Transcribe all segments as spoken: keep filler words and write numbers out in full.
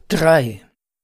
Drei.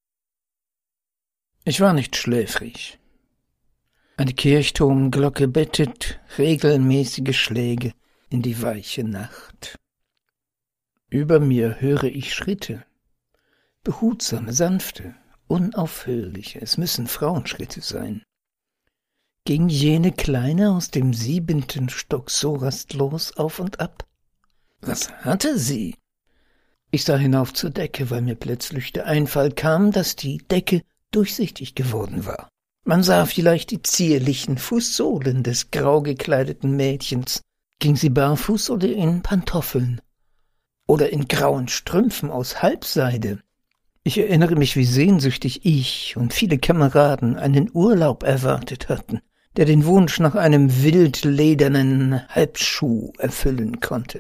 Ich war nicht schläfrig. Eine Kirchturmglocke bettet regelmäßige Schläge in die weiche Nacht. Über mir höre ich Schritte, behutsame, sanfte, unaufhörliche, es müssen Frauenschritte sein. Ging jene Kleine aus dem siebenten Stock so rastlos auf und ab? Was hatte sie? Ich sah hinauf zur Decke, weil mir plötzlich der Einfall kam, dass die Decke durchsichtig geworden war. Man sah vielleicht die zierlichen Fußsohlen des grau gekleideten Mädchens. Ging sie barfuß oder in Pantoffeln? Oder in grauen Strümpfen aus Halbseide? Ich erinnere mich, wie sehnsüchtig ich und viele Kameraden einen Urlaub erwartet hatten, der den Wunsch nach einem wildledernen Halbschuh erfüllen konnte.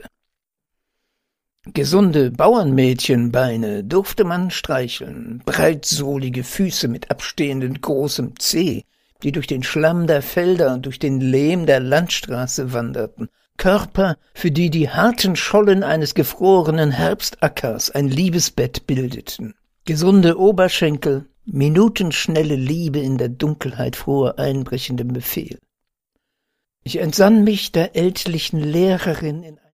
Gesunde Bauernmädchenbeine durfte man streicheln, breitsohlige Füße mit abstehendem großem Zeh, die durch den Schlamm der Felder und durch den Lehm der Landstraße wanderten, Körper, für die die harten Schollen eines gefrorenen Herbstackers ein Liebesbett bildeten, gesunde Oberschenkel, minutenschnelle Liebe in der Dunkelheit vor einbrechendem Befehl. Ich entsann mich der ältlichen Lehrerin in